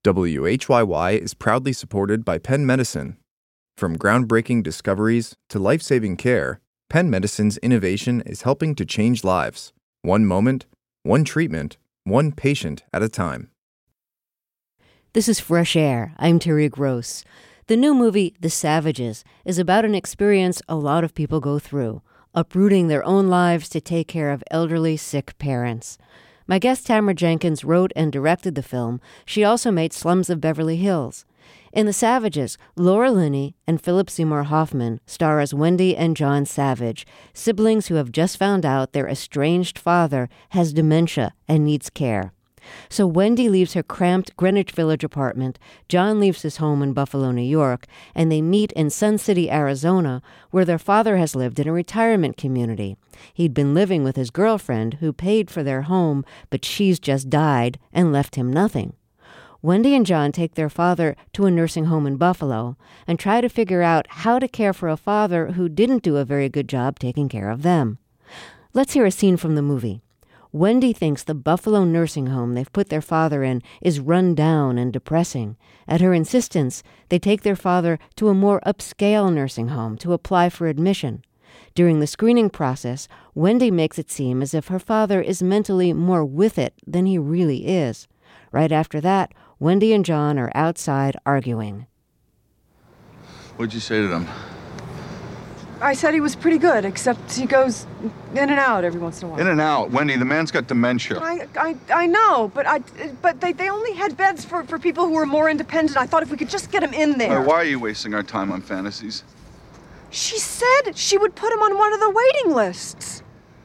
WHYY is proudly supported by Penn Medicine. From groundbreaking discoveries to life-saving care, Penn Medicine's innovation is helping to change lives. One moment, one treatment, one patient at a time. This is Fresh Air. I'm Terry Gross. The new movie, The Savages, is about an experience a lot of people go through, uprooting their own lives to take care of elderly, sick parents. My guest Tamara Jenkins wrote and directed the film. She also made Slums of Beverly Hills. In The Savages, Laura Linney and Philip Seymour Hoffman star as Wendy and John Savage, siblings who have just found out their estranged father has dementia and needs care. So Wendy leaves her cramped Greenwich Village apartment, John leaves his home in Buffalo, New York, and they meet in Sun City, Arizona, where their father has lived in a retirement community. He'd been living with his girlfriend, who paid for their home, but she's just died and left him nothing. Wendy and John take their father to a nursing home in Buffalo and try to figure out how to care for a father who didn't do a very good job taking care of them. Let's hear a scene from the movie. Wendy thinks the Buffalo nursing home they've put their father in is run down and depressing. At her insistence, they take their father to a more upscale nursing home to apply for admission. During the screening process, Wendy makes it seem as if her father is mentally more with it than he really is. Right after that, Wendy and John are outside arguing. What'd you say to them? I said he was pretty good, except he goes in and out every once in a while. In and out. Wendy, the man's got dementia. I know, but they only had beds for people who were more independent. I thought if we could just get him in there. Why are you wasting our time on fantasies? She said she would put him on one of the waiting lists.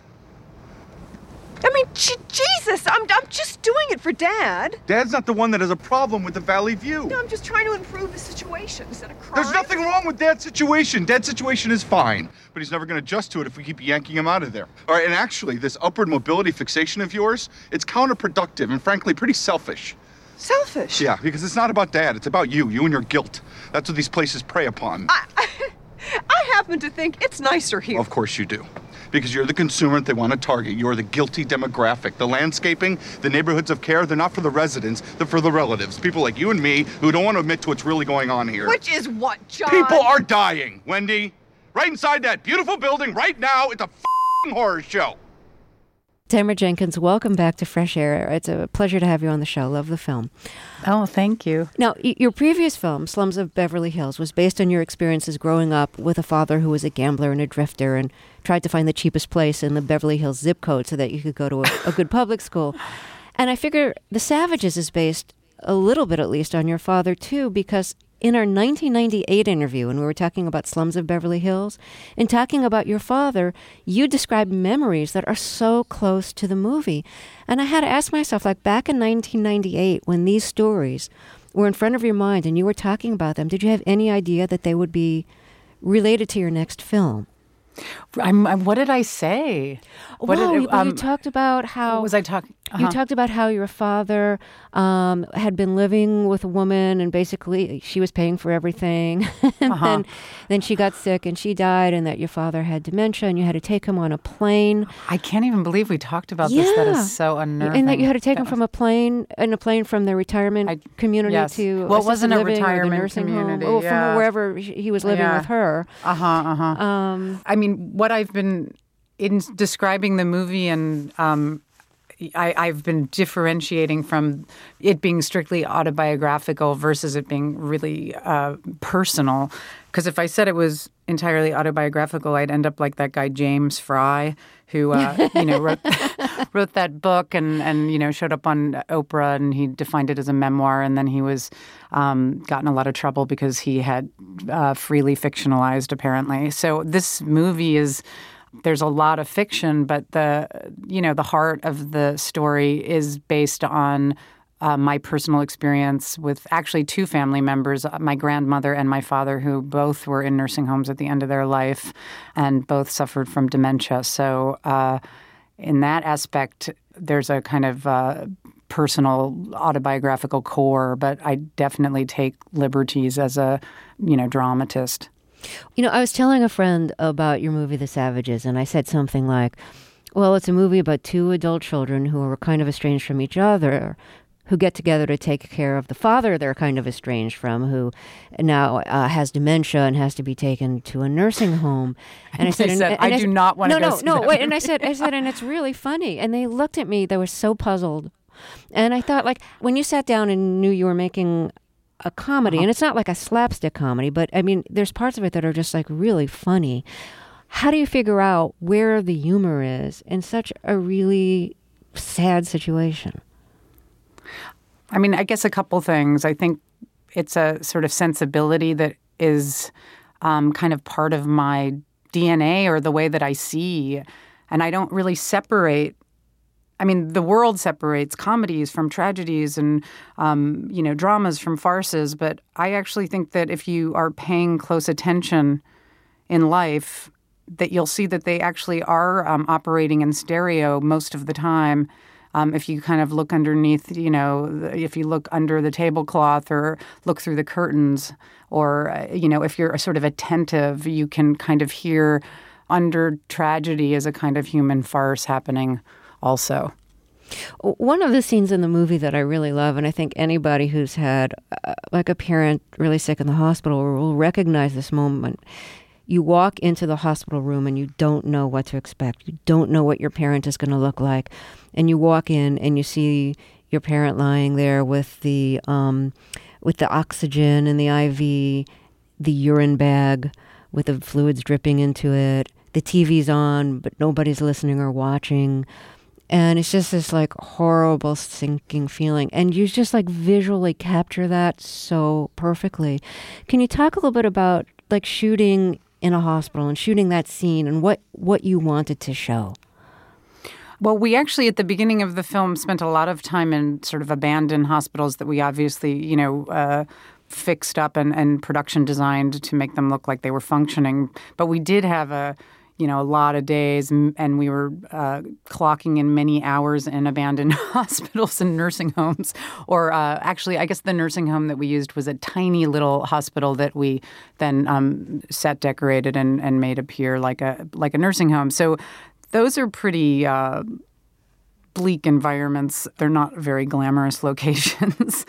I mean, Jesus, I'm just doing it for Dad. Dad's not the one that has a problem with the Valley View. No, I'm just trying to improve the situation. Is that a crime? There's nothing wrong with Dad's situation. Dad's situation is fine, but he's never going to adjust to it if we keep yanking him out of there. All right, and actually, this upward mobility fixation of yours, it's counterproductive and frankly pretty selfish. Selfish? Yeah, because it's not about Dad. It's about you and your guilt. That's what these places prey upon. I happen to think it's nicer here. Of course you do. Because you're the consumer that they want to target. You're the guilty demographic. The landscaping, the neighborhoods of care, they're not for the residents, they're for the relatives. People like you and me who don't want to admit to what's really going on here. Which is what, John? People are dying, Wendy. Right inside that beautiful building right now, it's a f***ing horror show. Tamara Jenkins, welcome back to Fresh Air. It's a pleasure to have you on the show. Love the film. Oh, thank you. Now, your previous film, Slums of Beverly Hills, was based on your experiences growing up with a father who was a gambler and a drifter and tried to find the cheapest place in the Beverly Hills zip code so that you could go to a good public school. And I figure The Savages is based a little bit, at least, on your father, too, because in our 1998 interview, when we were talking about Slums of Beverly Hills, in talking about your father, you described memories that are so close to the movie. And I had to ask myself, like back in 1998, when these stories were in front of your mind and you were talking about them, did you have any idea that they would be related to your next film? What did I say? You talked about how... What was I talking? You talked about how your father had been living with a woman and basically she was paying for everything. And then she got sick and she died, and that your father had dementia and you had to take him on a plane. I can't even believe we talked about this. That is so unnerving. And that you had to take him from a plane from the retirement community to well, it wasn't a living retirement or the nursing community. home. From wherever he was living with her. I mean, what I've been in describing the movie and I've been differentiating from it being strictly autobiographical versus it being really personal. Because if I said it was entirely autobiographical, I'd end up like that guy James Fry, who wrote that book and showed up on Oprah, and he defined it as a memoir, and then he was got in a lot of trouble because he had freely fictionalized apparently. So this movie is. There's a lot of fiction, but the heart of the story is based on my personal experience with actually two family members, my grandmother and my father, who both were in nursing homes at the end of their life and both suffered from dementia. So in that aspect, there's a kind of personal autobiographical core, but I definitely take liberties as a dramatist. I was telling a friend about your movie, The Savages, and I said something like, well, it's a movie about two adult children who are kind of estranged from each other, who get together to take care of the father they're kind of estranged from, who now has dementia and has to be taken to a nursing home. And I said, I do not want to go see that. Wait. And I said, and it's really funny. And they looked at me. They were so puzzled. And I thought, like, when you sat down and knew you were making a comedy, and it's not like a slapstick comedy, but I mean, there's parts of it that are just like really funny. How do you figure out where the humor is in such a really sad situation? I mean, I guess a couple things. I think it's a sort of sensibility that is kind of part of my DNA or the way that I see. And I don't really separate. I mean, the world separates comedies from tragedies and, dramas from farces. But I actually think that if you are paying close attention in life, that you'll see that they actually are operating in stereo most of the time. If you kind of look underneath, if you look under the tablecloth or look through the curtains, or, if you're sort of attentive, you can kind of hear under tragedy is a kind of human farce happening also. One of the scenes in the movie that I really love, and I think anybody who's had like a parent really sick in the hospital will recognize this moment. You walk into the hospital room and you don't know what to expect. You don't know what your parent is going to look like. And you walk in and you see your parent lying there with the oxygen and the IV, the urine bag with the fluids dripping into it. The TV's on, but nobody's listening or watching. And it's just this like horrible sinking feeling. And you just like visually capture that so perfectly. Can you talk a little bit about like shooting in a hospital and shooting that scene and what you wanted to show? Well, we actually, at the beginning of the film, spent a lot of time in sort of abandoned hospitals that we obviously, fixed up and production designed to make them look like they were functioning. But we did have a lot of days, and we were clocking in many hours in abandoned hospitals and nursing homes. Or actually, I guess the nursing home that we used was a tiny little hospital that we then set decorated and made appear like a nursing home. So those are pretty bleak environments. They're not very glamorous locations,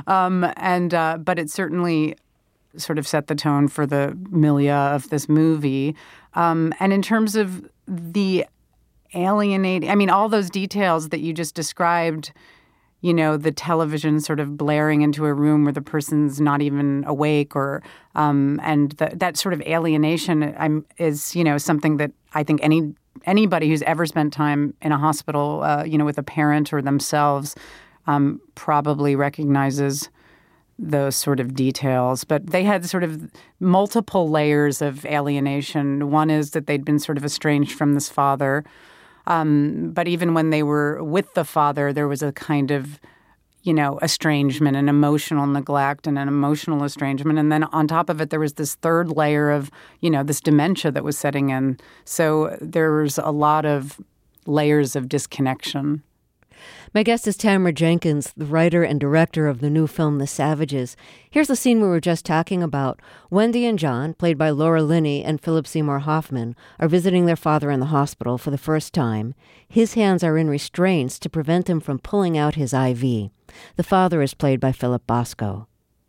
but it certainly sort of set the tone for the milieu of this movie. And in terms of the alienating, I mean, all those details that you just described, the television sort of blaring into a room where the person's not even awake, or and that sort of alienation is something that I think anybody who's ever spent time in a hospital, with a parent or themselves, probably recognizes those sort of details. But they had sort of multiple layers of alienation. One is that they'd been sort of estranged from this father. But even when they were with the father, there was a kind of, estrangement and emotional neglect and an emotional estrangement. And then on top of it, there was this third layer of, this dementia that was setting in. So there was a lot of layers of disconnection. My guest is Tamara Jenkins, the writer and director of the new film, The Savages. Here's the scene we were just talking about. Wendy and John, played by Laura Linney and Philip Seymour Hoffman, are visiting their father in the hospital for the first time. His hands are in restraints to prevent him from pulling out his IV. The father is played by Philip Bosco.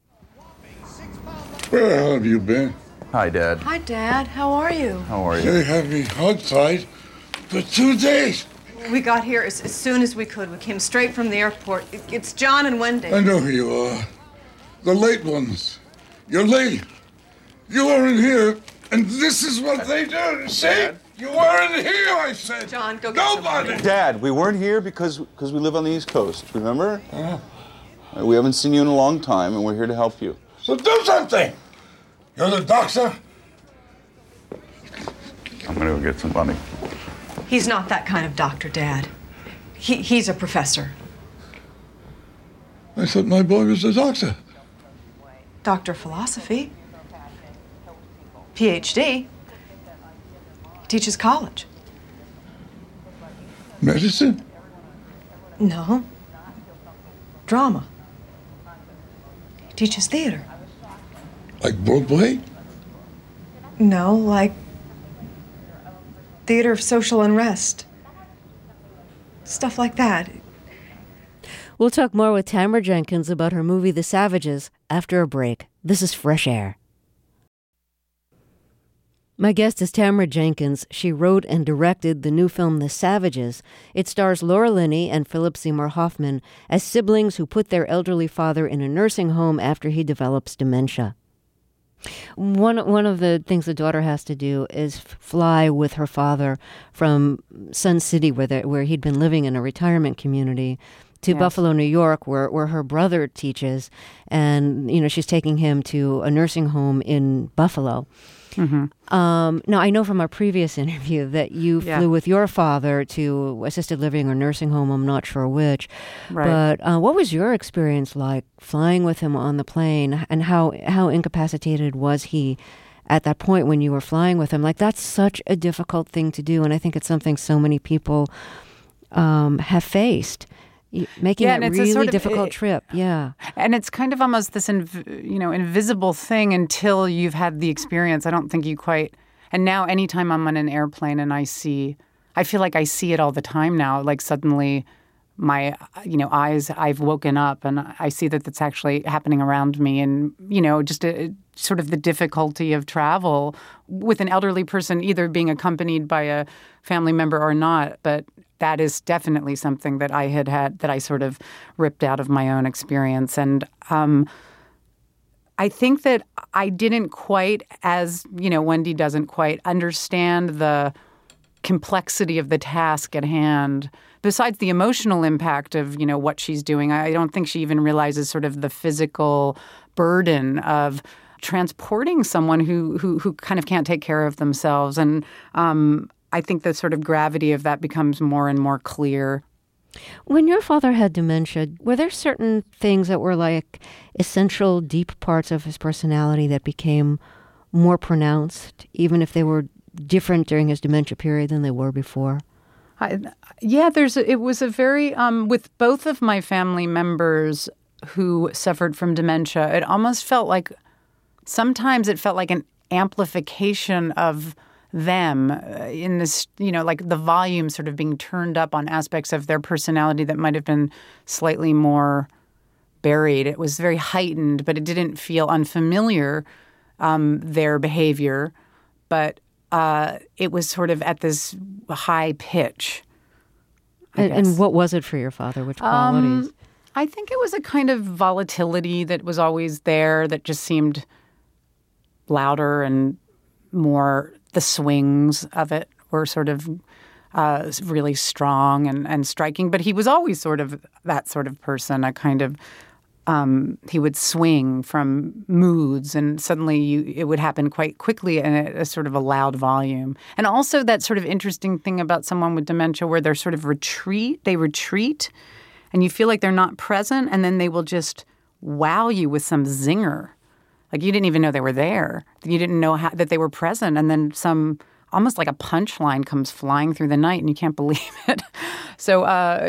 Where the hell have you been? Hi, Dad. Hi, Dad. How are you? How are you? They had me outside for 2 days. We got here as soon as we could. We came straight from the airport. It's John and Wendy. I know who you are. The late ones. You're late. You weren't here, and this is what they do. See? Dad? You weren't here, I said. John, go get Nobody. somebody. Dad, we weren't here because we live on the East Coast, remember? We haven't seen you in a long time, and we're here to help you. So do something. You're the doctor. I'm gonna go get some money. He's not that kind of doctor, Dad. He's a professor. I thought my boy was a doctor. Doctor of philosophy. PhD. He teaches college. Medicine? No. Drama. He teaches theater. Like Broadway? No, like theater of social unrest. Stuff like that. We'll talk more with Tamara Jenkins about her movie The Savages after a break. This is Fresh Air. My guest is Tamara Jenkins. She wrote and directed the new film The Savages. It stars Laura Linney and Philip Seymour Hoffman as siblings who put their elderly father in a nursing home after he develops dementia. One of the things the daughter has to do is fly with her father from Sun City, where he'd been living in a retirement community, to Buffalo, New York, where her brother teaches. And, she's taking him to a nursing home in Buffalo. Mm-hmm. Now, I know from our previous interview that you flew with your father to assisted living or nursing home, I'm not sure which. Right. But what was your experience like flying with him on the plane, and how incapacitated was he at that point when you were flying with him? Like, that's such a difficult thing to do, and I think it's something so many people have faced. Making that really difficult trip, And it's kind of almost this, invisible thing until you've had the experience. I don't think you quite. And now, anytime I'm on an airplane and I feel like I see it all the time now. Like suddenly, my eyes, I've woken up and I see that it's actually happening around me, and just sort of the difficulty of travel with an elderly person, either being accompanied by a family member or not, but. That is definitely something that I had that I sort of ripped out of my own experience. And I think that I didn't quite, as, Wendy doesn't quite understand the complexity of the task at hand. Besides the emotional impact of, what she's doing, I don't think she even realizes sort of the physical burden of transporting someone who kind of can't take care of themselves. And I think the sort of gravity of that becomes more and more clear. When your father had dementia, were there certain things that were like essential, deep parts of his personality that became more pronounced, even if they were different during his dementia period than they were before? It was a very, with both of my family members who suffered from dementia, it almost felt like, sometimes it felt like an amplification of them in this, like the volume sort of being turned up on aspects of their personality that might have been slightly more buried. It was very heightened, but it didn't feel unfamiliar, their behavior. But it was sort of at this high pitch. And what was it for your father? Which qualities? I think it was a kind of volatility that was always there that just seemed louder and more. The swings of it were sort of really strong and striking. But he was always sort of that sort of person, a kind of he would swing from moods, and suddenly it would happen quite quickly in a sort of a loud volume. And also that sort of interesting thing about someone with dementia where they're sort of retreat, and you feel like they're not present, and then they will just wow you with some zinger. Like you didn't even know they were there. You didn't know that they were present. And then almost like a punchline comes flying through the night and you can't believe it. So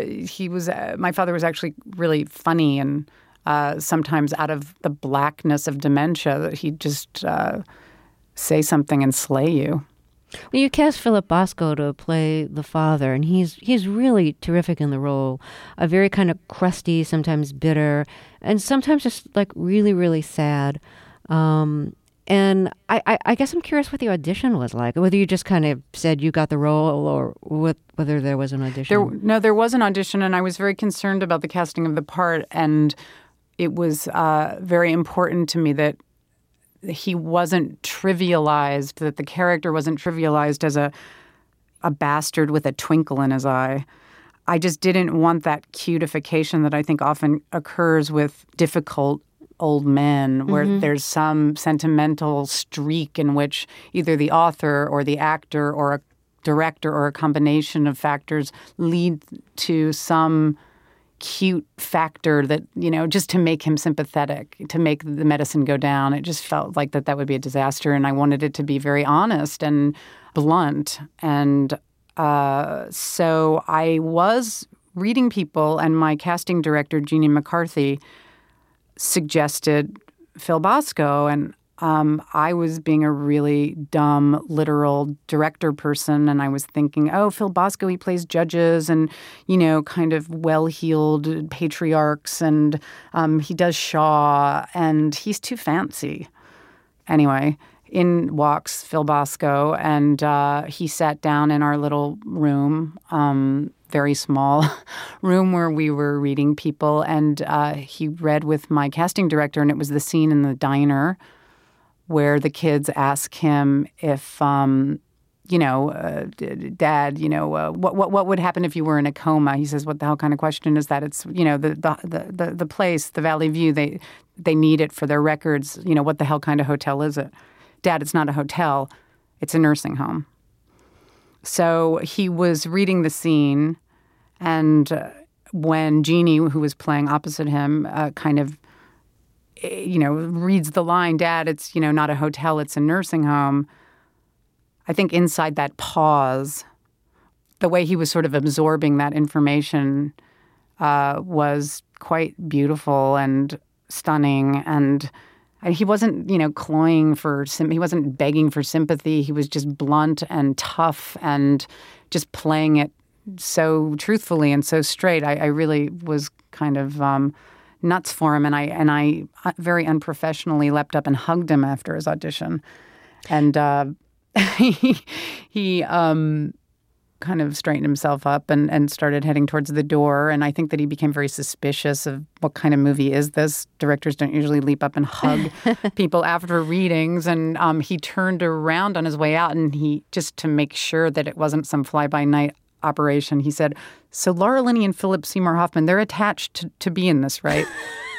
my father was actually really funny, and sometimes out of the blackness of dementia that he'd just say something and slay you. Well, you cast Philip Bosco to play the father, and he's really terrific in the role. A very kind of crusty, sometimes bitter, and sometimes just like really, really sad. And I guess I'm curious what the audition was like, whether you just kind of said you got the role or whether there was an audition. There was an audition, and I was very concerned about the casting of the part, and it was very important to me that he wasn't trivialized, that the character wasn't trivialized as a bastard with a twinkle in his eye. I just didn't want that cutification that I think often occurs with difficult old men, where there's some sentimental streak in which either the author or the actor or a director or a combination of factors lead to some cute factor that, just to make him sympathetic, to make the medicine go down. It just felt like that would be a disaster, and I wanted it to be very honest and blunt. And so I was reading people, and my casting director, Jeannie McCarthy, suggested Phil Bosco, and I was being a really dumb, literal director person, and I was thinking, oh, Phil Bosco, he plays judges and, kind of well-heeled patriarchs, and he does Shaw, and he's too fancy. Anyway, in walks Phil Bosco, and he sat down in our little room, very small room where we were reading people, and he read with my casting director, and it was the scene in the diner where the kids ask him if, Dad, what would happen if you were in a coma? He says, what the hell kind of question is that? It's, the place, the Valley View, they need it for their records. What the hell kind of hotel is it? Dad, it's not a hotel. It's a nursing home. So he was reading the scene, and when Jeannie, who was playing opposite him, kind of reads the line, Dad, it's, not a hotel, it's a nursing home. I think inside that pause, the way he was sort of absorbing that information was quite beautiful and stunning. And he wasn't, cloying he wasn't begging for sympathy. He was just blunt and tough and just playing it so truthfully and so straight. I really was kind of nuts for him, and I very unprofessionally leapt up and hugged him after his audition, and he kind of straightened himself up and started heading towards the door. And I think that he became very suspicious of what kind of movie is this. Directors don't usually leap up and hug people after readings, and he turned around on his way out, and he, just to make sure that it wasn't some fly-by-night operation, he said, so Laura Linney and Philip Seymour Hoffman, they're attached to be in this, right?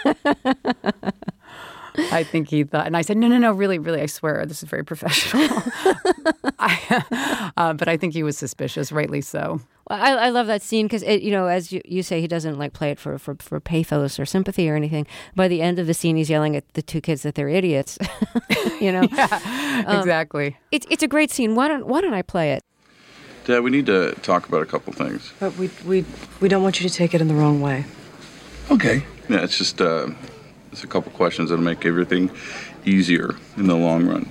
I think he thought, and I said, no, really, I swear, this is very professional. But I think he was suspicious, rightly so. Well, I love that scene because, as you say, he doesn't play it for pathos or sympathy or anything. By the end of the scene, he's yelling at the two kids that they're idiots. Yeah, exactly. It's a great scene. Why don't I play it? Dad, we need to talk about a couple things. But we don't want you to take it in the wrong way. Okay. Yeah, it's just it's a couple questions that'll make everything easier in the long run.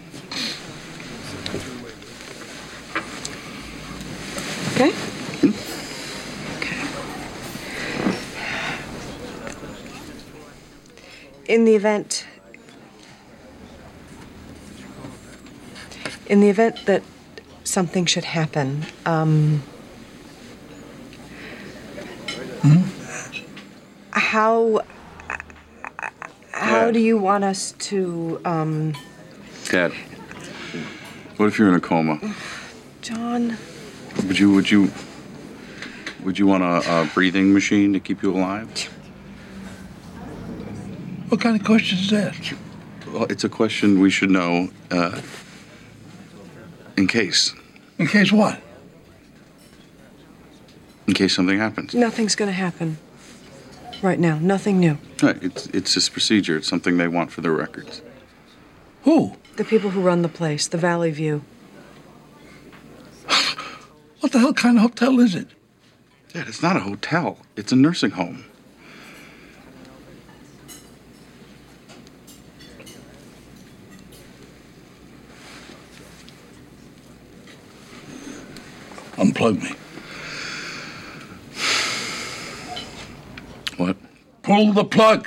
Okay? Okay. In the event that something should happen, how do you want us to, Dad, what if you're in a coma? John? Would you want a breathing machine to keep you alive? What kind of question is that? Well, it's a question we should know in case. In case what? In case something happens. Nothing's going to happen right now. Nothing new. Right. It's this procedure. It's something they want for their records. Who? The people who run the place, the Valley View. What the hell kind of hotel is it? Dad, it's not a hotel. It's a nursing home. Unplug me. What? Pull the plug.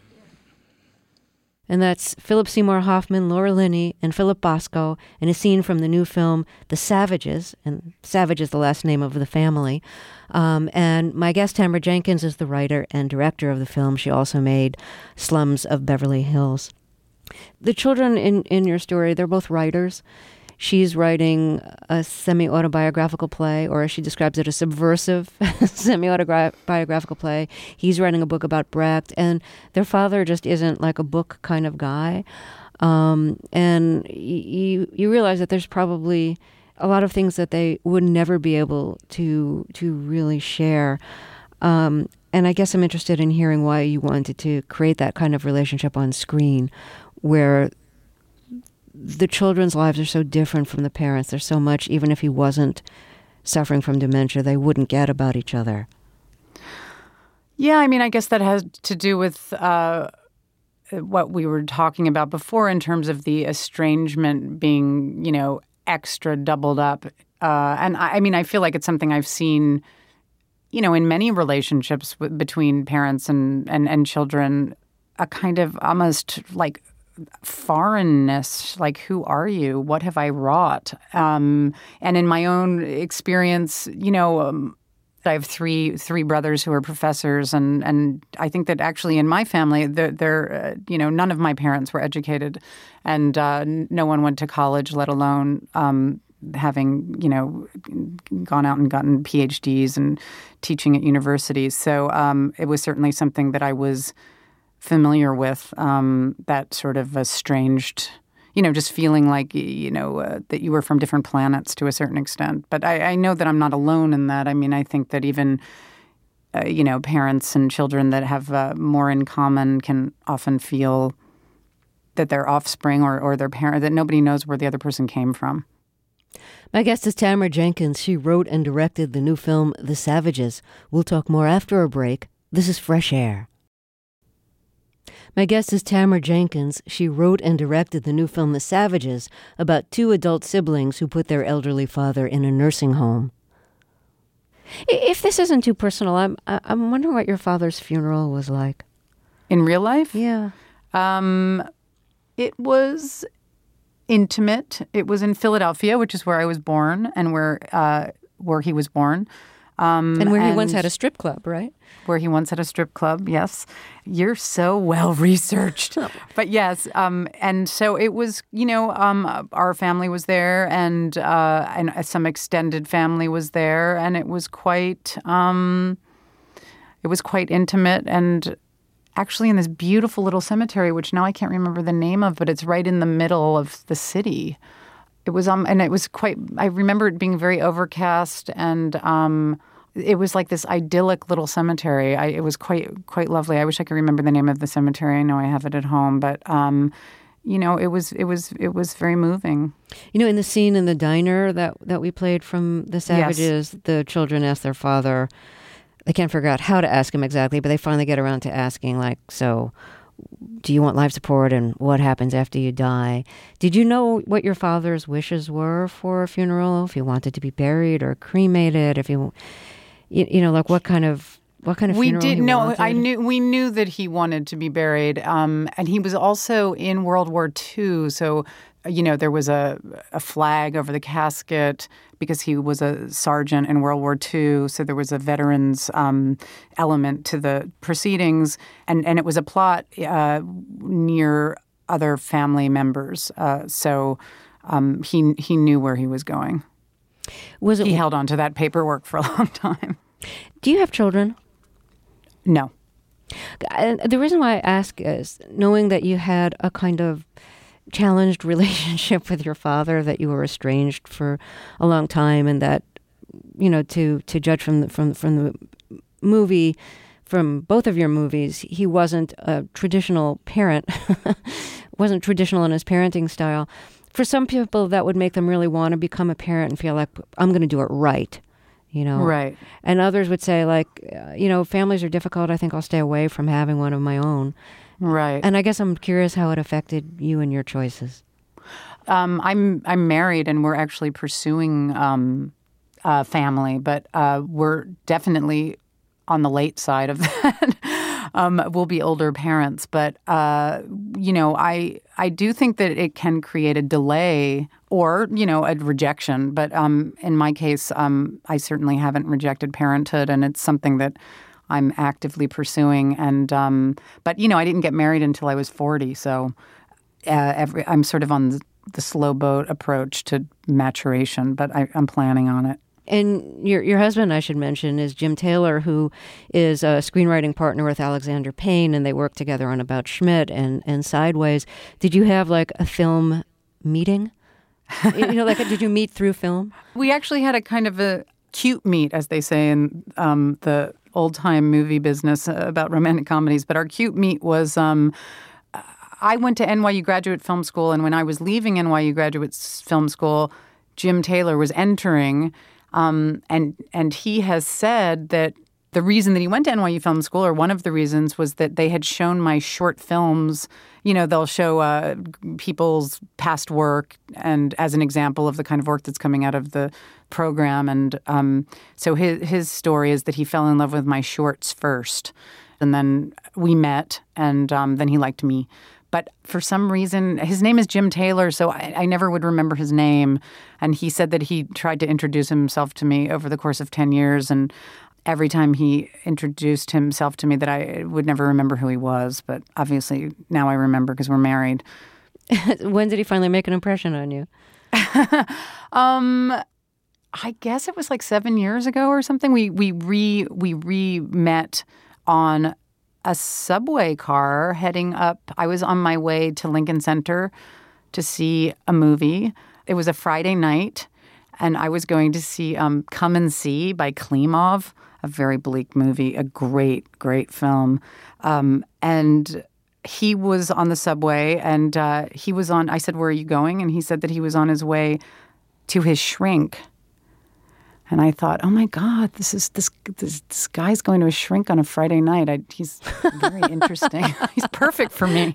And that's Philip Seymour Hoffman, Laura Linney, and Philip Bosco in a scene from the new film The Savages, and Savage is the last name of the family. And my guest, Tamara Jenkins, is the writer and director of the film. She also made Slums of Beverly Hills. The children in your story, they're both writers. She's writing a semi-autobiographical play, or as she describes it, a subversive semi-autobiographical play. He's writing a book about Brecht, and their father just isn't like a book kind of guy. And you realize that there's probably a lot of things that they would never be able to really share. And I guess I'm interested in hearing why you wanted to create that kind of relationship on screen, where the children's lives are so different from the parents. There's so much, even if he wasn't suffering from dementia, they wouldn't get about each other. Yeah, I mean, I guess that has to do with what we were talking about before in terms of the estrangement being, extra doubled up. And I mean, I feel like it's something I've seen, in many relationships between parents and children, a kind of almost like foreignness, like, who are you? What have I wrought? And in my own experience, I have three brothers who are professors, and I think that actually in my family, they're none of my parents were educated, and no one went to college, let alone having gone out and gotten PhDs and teaching at universities. So it was certainly something that I was familiar with, that sort of estranged, just feeling like, that you were from different planets to a certain extent. But I know that I'm not alone in that. I mean, I think that even, parents and children that have more in common can often feel that their offspring or their parent, that nobody knows where the other person came from. My guest is Tamara Jenkins. She wrote and directed the new film, The Savages. We'll talk more after a break. This is Fresh Air. My guest is Tamara Jenkins. She wrote and directed the new film The Savages, about two adult siblings who put their elderly father in a nursing home. If this isn't too personal, I'm wondering what your father's funeral was like. In real life? Yeah. It was intimate. It was in Philadelphia, which is where I was born and where he was born. And where he once had a strip club, right? Where he once had a strip club, yes. You're so well researched. But yes, and so it was, our family was there and some extended family was there, and it was quite intimate, and actually in this beautiful little cemetery, which now I can't remember the name of, but it's right in the middle of the city. It was and it was quite. I remember it being very overcast, and it was like this idyllic little cemetery. It was quite lovely. I wish I could remember the name of the cemetery. I know I have it at home, but it was very moving. In the scene in the diner that we played from The Savages, yes, the children ask their father. They can't figure out how to ask him exactly, but they finally get around to asking, like, so, do you want life support, and what happens after you die? Did you know what your father's wishes were for a funeral? If he wanted to be buried or cremated? If you like what kind of funeral we did he know. wanted? We knew that he wanted to be buried, and he was also in World War II. So, there was a flag over the casket because he was a sergeant in World War II. So there was a veterans element to the proceedings, and it was a plot near other family members. So he knew where he was going. He held on to that paperwork for a long time. Do you have children? No. The reason why I ask is knowing that you had a kind of challenged relationship with your father, that you were estranged for a long time, and that, to judge from the movie, from both of your movies, he wasn't a traditional parent, wasn't traditional in his parenting style. For some people, that would make them really want to become a parent and feel like, I'm going to do it right. Right. And others would say, like, families are difficult. I think I'll stay away from having one of my own. Right. And I guess I'm curious how it affected you and your choices. I'm married, and we're actually pursuing family, but we're definitely on the late side of that. We'll be older parents, but I do think that it can create a delay or a rejection. But in my case, I certainly haven't rejected parenthood, and it's something that I'm actively pursuing. And but I didn't get married until I was 40, so I'm sort of on the slow boat approach to maturation, but I'm planning on it. And your husband, I should mention, is Jim Taylor, who is a screenwriting partner with Alexander Payne, and they work together on About Schmidt and Sideways. Did you have like a film meeting? Did you meet through film? We actually had a kind of a cute meet, as they say in the old-time movie business about romantic comedies. But our cute meet was I went to NYU Graduate Film School, and when I was leaving NYU Graduate Film School, Jim Taylor was entering. And he has said that The reason that he went to NYU Film School, or one of the reasons, was that they had shown my short films. You know, they'll show people's past work and as an example of the kind of work that's coming out of the program. And so his story is that he fell in love with my shorts first. And then we met, and then he liked me. But for some reason, his name is Jim Taylor, so I never would remember his name. And he said that he tried to introduce himself to me over the course of 10 years. And every time he introduced himself to me, that I would never remember who he was. But obviously now I remember because we're married. When did he finally make an impression on you? I guess it was like 7 years ago or something. We re-met on a subway car heading up. I was on my way to Lincoln Center to see a movie. It was a Friday night, and I was going to see Come and See by Klimov, a very bleak movie, a great, great film. And he was on the subway, and he was on, I said, "Where are you going?" And he said that he was on his way to his shrink. And I thought, oh my God, this guy's going to a shrink on a Friday night. He's very interesting. He's perfect for me.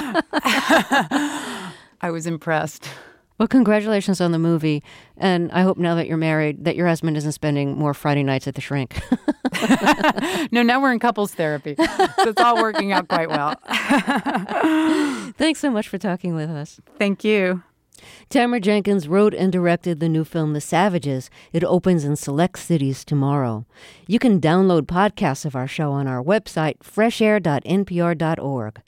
I was impressed. Well, congratulations on the movie. And I hope now that you're married that your husband isn't spending more Friday nights at the shrink. No, now we're in couples therapy. So it's all working out quite well. Thanks so much for talking with us. Thank you. Tamara Jenkins wrote and directed the new film, The Savages. It opens in select cities tomorrow. You can download podcasts of our show on our website, freshair.npr.org.